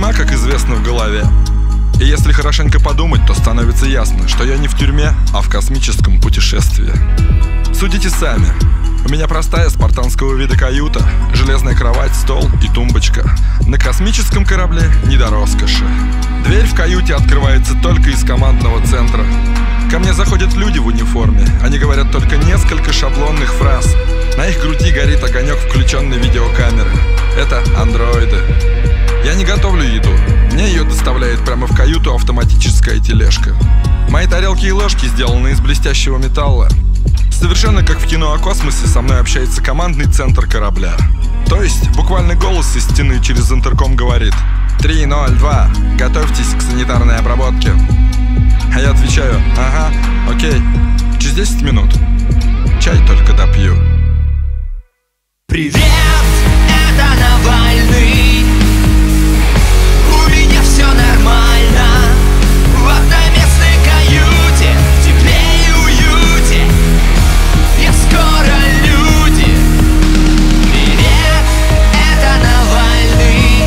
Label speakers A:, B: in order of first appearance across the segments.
A: Тюрьма, как известно, в голове. И если хорошенько подумать, то становится ясно, что я не в тюрьме, а в космическом путешествии. Судите сами. У меня простая спартанского вида каюта, железная кровать, стол и тумбочка. На космическом корабле не до роскоши. Дверь в каюте открывается только из командного центра. Ко мне заходят люди в униформе. Они говорят только несколько шаблонных фраз. На их груди горит огонек включенной видеокамеры. Это андроиды. Я не готовлю еду. Мне ее доставляет прямо в каюту автоматическая тележка. Мои тарелки и ложки сделаны из блестящего металла. Совершенно как в кино о космосе со мной общается командный центр корабля. То есть буквально голос из стены через интерком говорит: 302, готовьтесь к санитарной обработке. А я отвечаю: ага, окей, через 10 минут. Чай только допью.
B: Привет, это Навальный. У меня все нормально. В одноместной каюте, в тепле и уюте. Я скоро люди. Привет, это Навальный.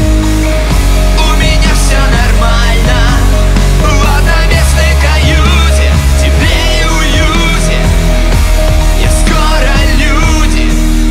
B: У меня все нормально. В одноместной каюте, в тепле и уюте. Я скоро люди.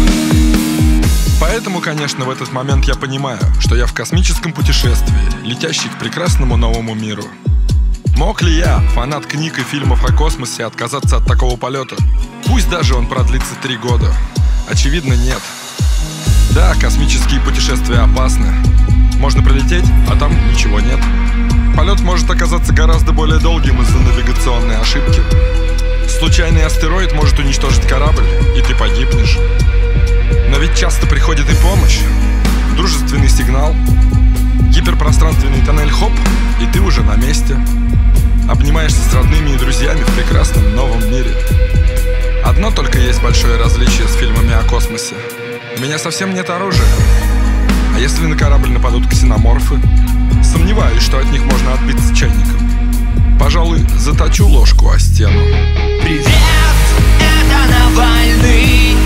A: Поэтому, конечно, в этот момент я понимаю, что я в космическом путешествии, летящий к прекрасному новому миру. Мог ли я, фанат книг и фильмов о космосе, отказаться от такого полета? Пусть даже он продлится 3 года. Очевидно, нет. Да, космические путешествия опасны. Можно прилететь, а там ничего нет. Полет может оказаться гораздо более долгим из-за навигационной ошибки. Случайный астероид может уничтожить корабль, и ты погибнешь. Но ведь часто приходит и помощь. Дружественный сигнал, гиперпространственный тоннель, хоп, и ты уже на месте. Обнимаешься с родными и друзьями в прекрасном новом мире. Одно только есть большое различие с фильмами о космосе. У меня совсем нет оружия. А если на корабль нападут ксеноморфы? Сомневаюсь, что от них можно отбиться чайником. Пожалуй, заточу ложку о стену.
B: Привет, это Навальный.